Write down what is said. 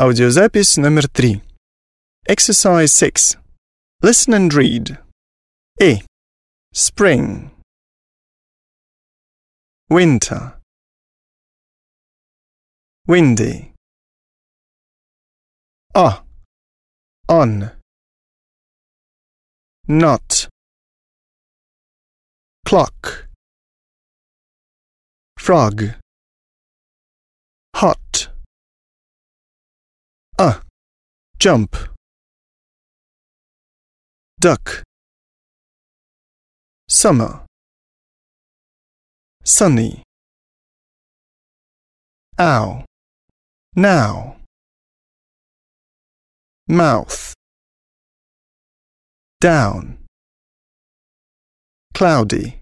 Аудиозапись номер 3. Exercise 6. Listen and read. A. Spring. Winter. Windy. On. Not. Clock. Frog. Hot. Jump. Duck. Summer. Sunny. Ow. Now. Mouth. Down. Cloudy.